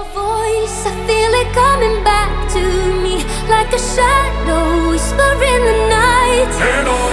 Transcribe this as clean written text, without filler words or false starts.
voice, I feel it coming back to me like a shadow whisper in the night. And